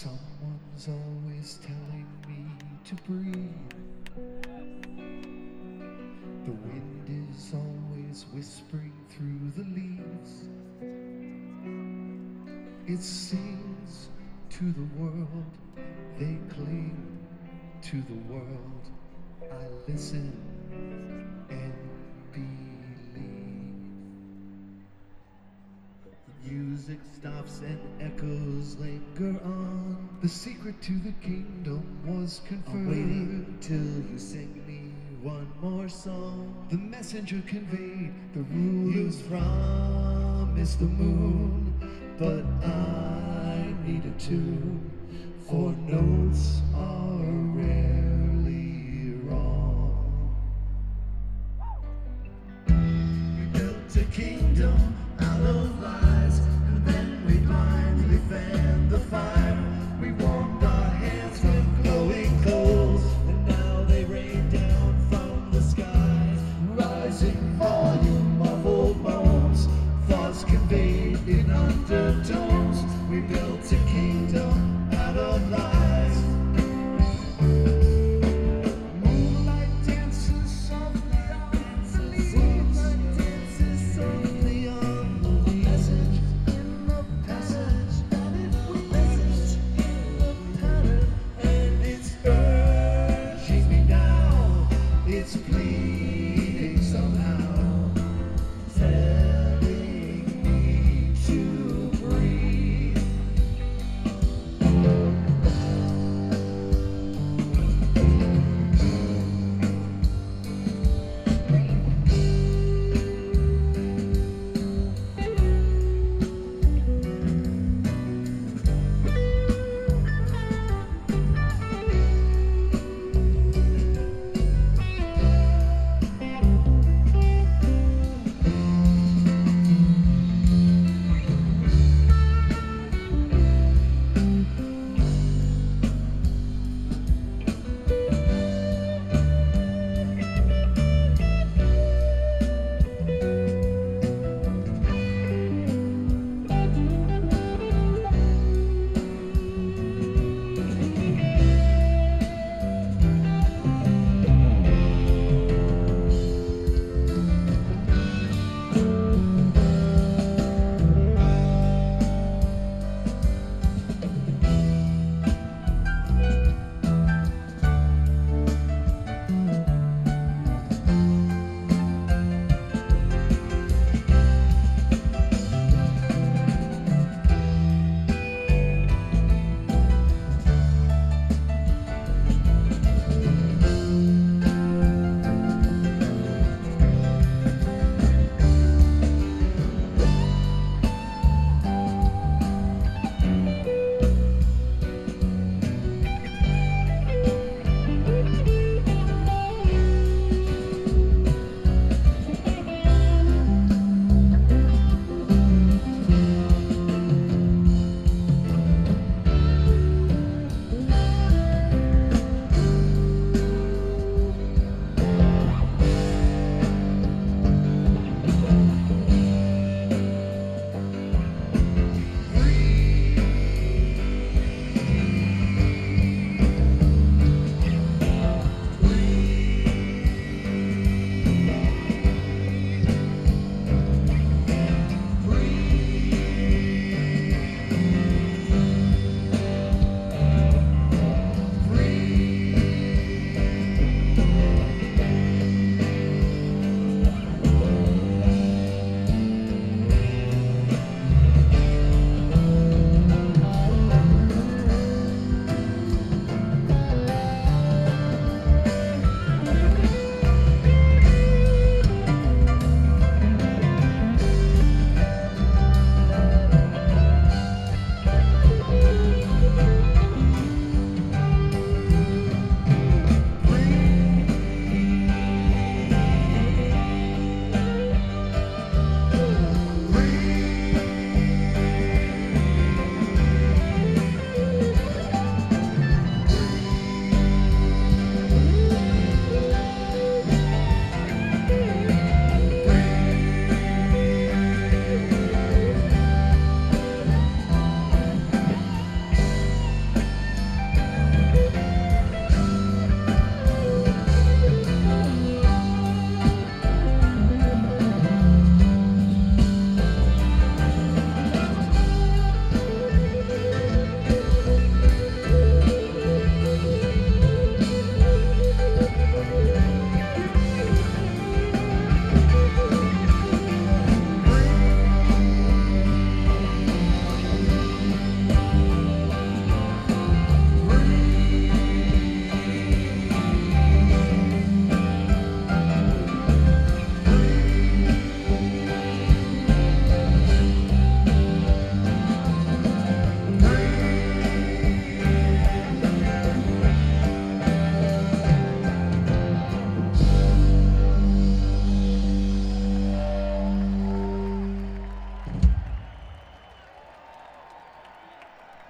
Someone's always telling me to breathe. The wind is always whispering through the leaves. It sings to the world, they cling to the world. I listen and believe. The music stops and echoes linger on. The secret to the kingdom was conferred. I'm waiting till you sing me one more song. The messenger conveyed the ruler's promised the moon, but I need a tune, for notes are rarely wrong. We built a kingdom out of life.